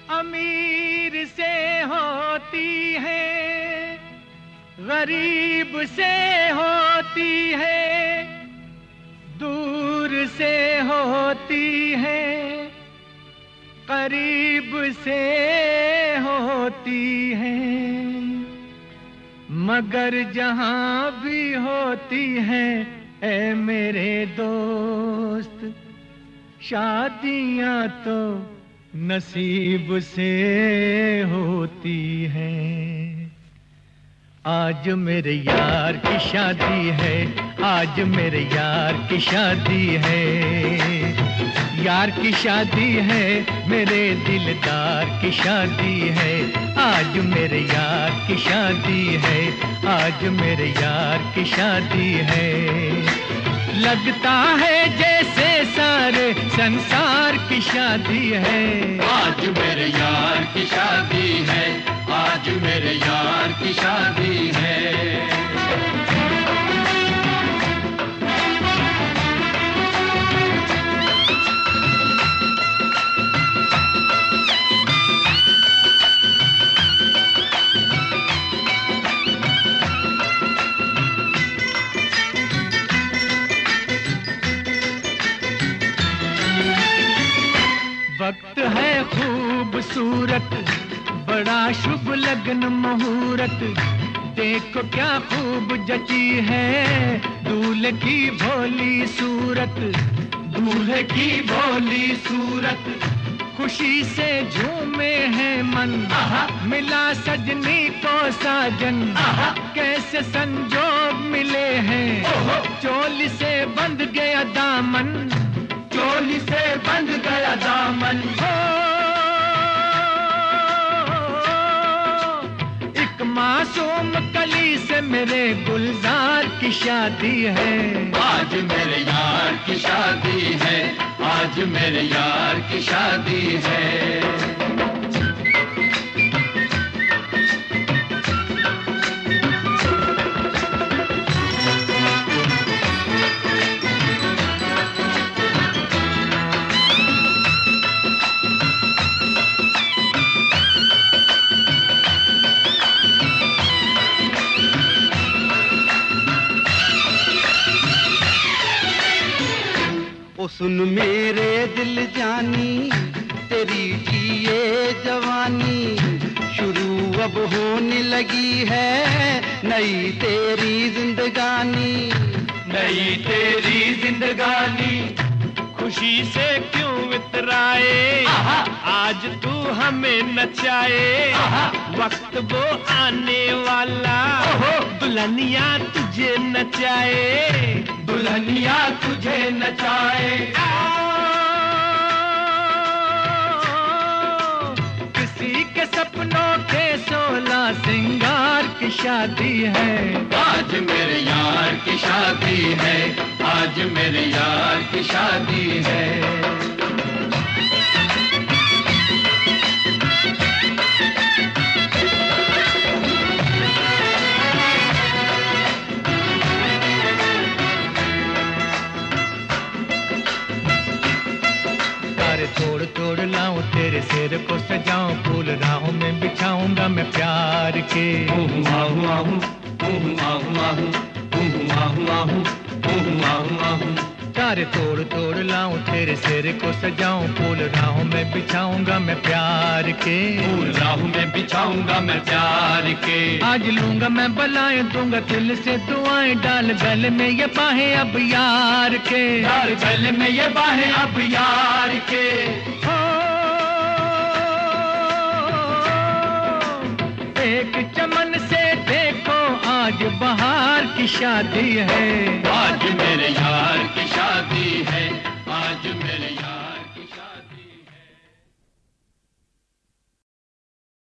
अमीर से होती है, गरीब से होती है, दूर से होती है, करीब से होती है, मगर जहां भी होती है ऐ मेरे दोस्त, शादियां तो नसीब से होती हैं। आज मेरे यार की शादी है, आज मेरे यार की शादी है, यार की शादी है, मेरे दिलदार की शादी है, आज मेरे यार की शादी है, आज मेरे यार की शादी है। लगता है जैसे सारे संसार की शादी है, आज मेरे यार की शादी है, आज मेरे यार की शादी है। वक्त है खूबसूरत, बड़ा शुभ लगन मुहूर्त, देखो क्या खूब जची है दूल्हे की भोली सूरत, दूल्हे की भोली सूरत, खुशी से झूमे हैं मन, मिला सजनी को साजन, कैसे संजोग मिले हैं, चोली से बंध गया दामन, चोली से बंध गया दामन, एक मासूम कली से मेरे गुलजार की शादी है, आज मेरे यार की शादी है, आज मेरे यार की शादी है। सुन मेरे दिल जानी, तेरी जिए जवानी, शुरू अब होने लगी है नई तेरी जिंदगानी, नई तेरी जिंदगानी, खुशी से क्यों इतराए, आज तू हमें नचाए, वक्त वो आने वाला, दुल्हनिया तुझे नचाए, दुल्हनिया तुझे नचाए, किसी के सपनों के 16 सिंगार की शादी है, आज मेरे यार की शादी है, आज मेरे यार की शादी है। तोड़ तोड़ लाऊं तेरे सिर को सजाऊं, फूल राहों में बिछाऊंगा मैं प्यार के, आहू आहू आहू आहू आहू आहू आहू आहू, तारे तोड़ तोड़ लाऊं तेरे सिर को सजाऊं, फूल राहों में बिछाऊंगा मैं प्यार के, फूल राहों में बिछाऊंगा मैं प्यार के, आज लूंगा मैं बलाएं, दूंगा दिल से दुआएं, डाल गले में ये बाहें अब यार के, डाल गले में ये बाहें अब यार के, एक चमन से देखो आज बहार की शादी है,